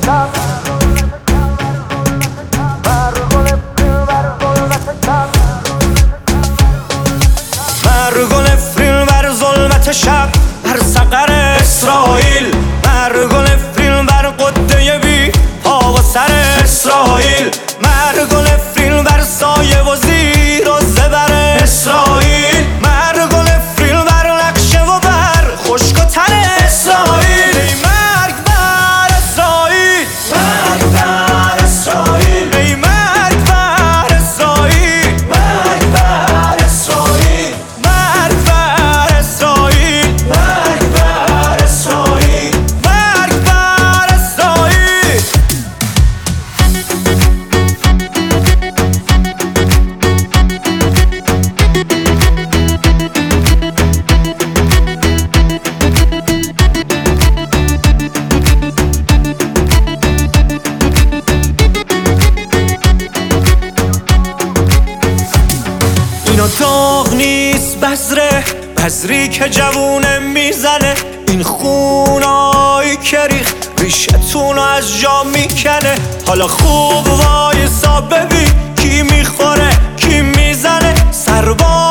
مرگ و نفرین بر ظلمت شب، بر سقر اسرائیل. مرگ و نفرین بر قده بی پا و سر اسرائیل. مرگ و نفرین بر سایه و زیر و زبر اسرائیل. مرگ و نفرین بر نقشه و بر خشک و تر اسرائیل. ای مرگ بر اسرائیل، مرگ بر اسرائیل. ای مرگ بر اسرائیل، مرگ بر اسرائیل. مرگ بر اسرائیل، مرگ بر اسرائیل. مرگ بر اسرائیل. اینا داغ نیست بذره، بذری که جوونه میزنه. این خونایی که ریخ ریشتونو از جا میکنه. حالا خوب وایسا ببین کی میخوره کی میزنه. سرباز